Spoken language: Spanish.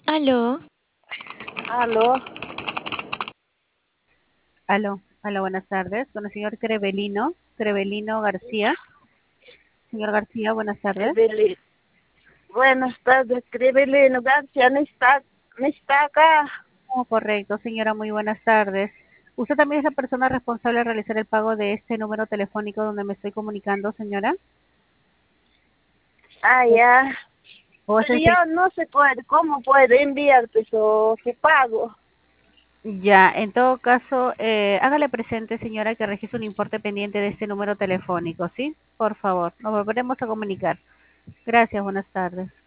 Aló, Aló, Aló, buenas tardes. Con el señor Crevelino García. Señor García, buenas tardes. Evelyn. Buenas tardes, Evelyn García, no está acá. Oh, correcto, señora, muy buenas tardes. ¿Usted también es la persona responsable de realizar el pago de este número telefónico donde me estoy comunicando, señora? Ah, ¿O ya. o es Pero el yo no se puede, ¿cómo puede enviarte su pago? Ya, en todo caso, hágale presente, señora, que registre un importe pendiente de este número telefónico, ¿sí? Por favor, nos volveremos a comunicar. Gracias, buenas tardes.